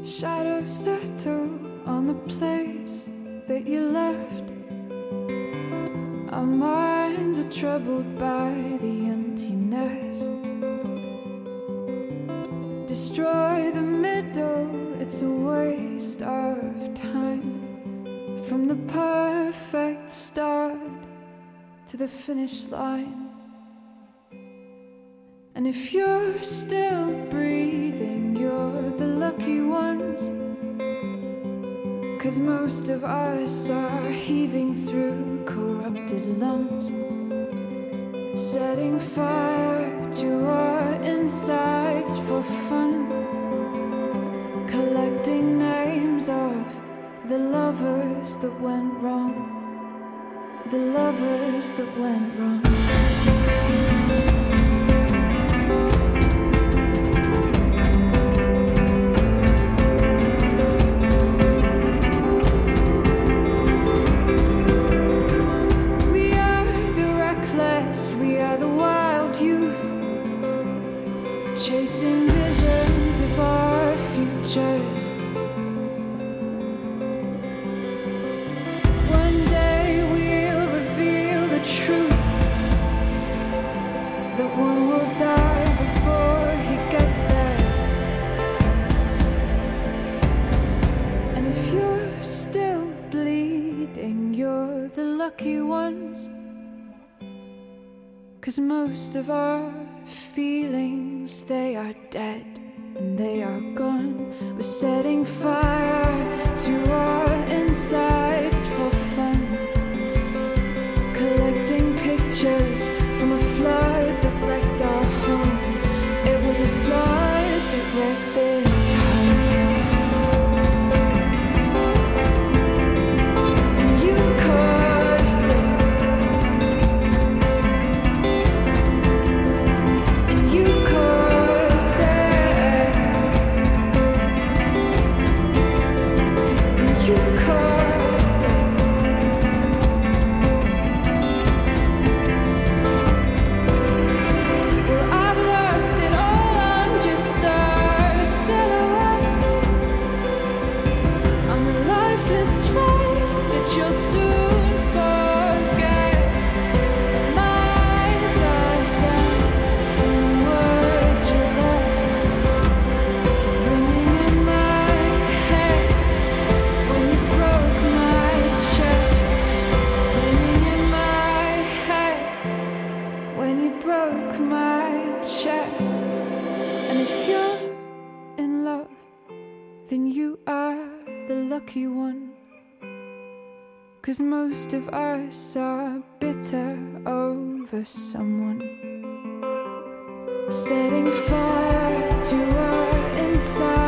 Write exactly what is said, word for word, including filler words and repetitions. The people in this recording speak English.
Shadows settle on the place that you left. Our minds are troubled by the emptiness. Destroy the middle, it's a waste of time. From the perfect start to the finish line. And if you're still breathing, you're the lucky ones. 'Cause most of us are heaving through corrupted lungs, setting fire to our insides for fun, collecting names of the lovers that went wrong, the lovers that went wrong. We are the wild youth, chasing visions of our futures. One day we'll reveal the truth, that one will die before he gets there. And if you're still bleeding, you're the lucky ones. 'Cause most of our feelings, they are dead and they are gone. We're setting fire to our insides for fun, collecting pictures from a flood that wrecked our home. It was a flood that wrecked this home. And you caused it. Then you are the lucky one. 'Cause most of us are bitter over someone, setting fire to our inside.